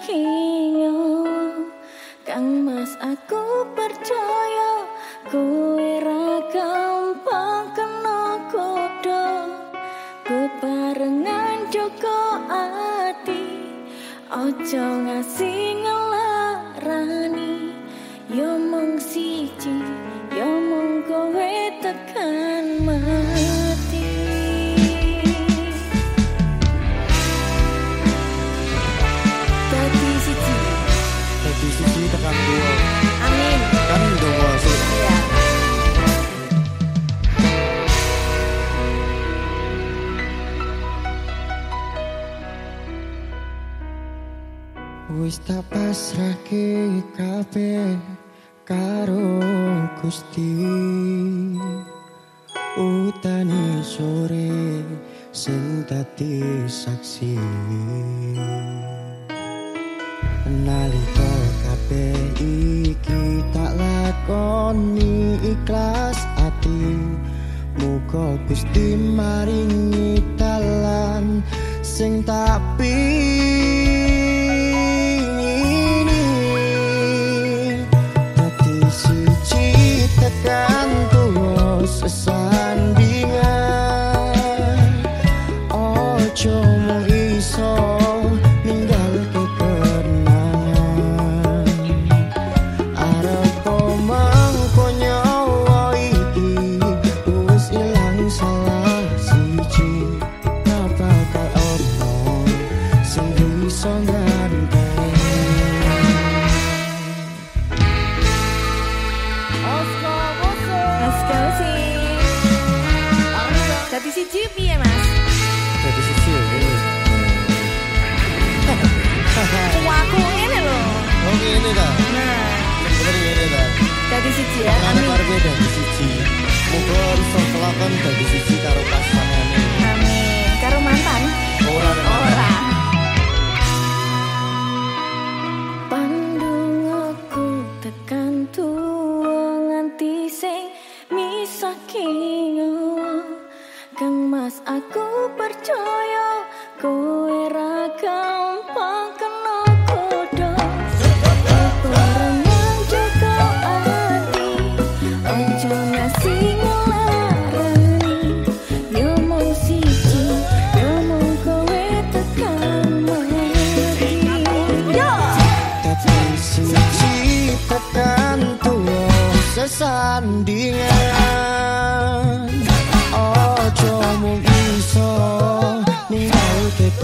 saking Kang Mas aku percaya kowe ra gampang kena kodho bebarengan joko ati ojo ngasih ngelarani yo mung siji yo mung kowe tekan mati dadi siji tekan dua. Amin. Kan dua sih. Iya. Wis tak pasrahke kabeh karo Gusti. Utane sore sing dadi saksi. Nalika kabeh iki tak lakoni ikhlas ati. Muga Gusti maringi dalan sing tak tekan tuwa sesandingan ojo mung iso ninggal kekenangan arep mangko nyawa iki wis ilang salah siji apa kae ono sing iso Dadi siji piye Mas? dadi siji yo. Aku ngene lho. Oh ngene ta. Nah, Bener ngene ta. dadi siji ya. Amin. Karep dadi siji. Muga iso kelakon dadi siji karo pasanganane. Amin. Karo mantan? Ora. Pandungaku tekan tuwa nganti sing misaking Kang Mas aku percaya kowe ra gampang kena kodho bebarengan joko ati ojo ngasih ngelarani yo mung siji yo mung kowe tekan mati yo Dadi siji tekan tuwa sesandingan ojo mung iso ninggal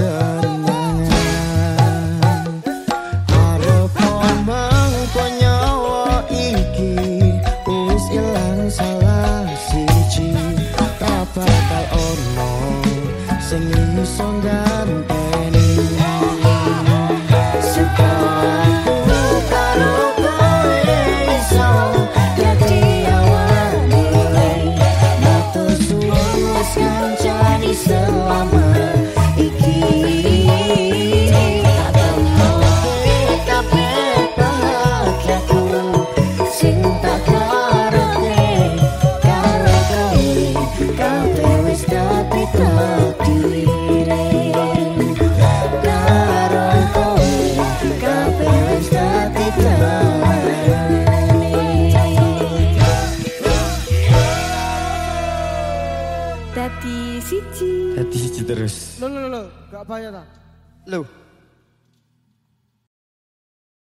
kekenangan arep mangko nyawa iki wis ilang salah siji tak bakal ono sing iso ganteni selama iki kabeh bahagiaku sing tak karepe karo kowe kabeh wis dadi takdire karo kowe kabeh wis dadi Dadi siji terus. Lo, gak bayar tak? Loh.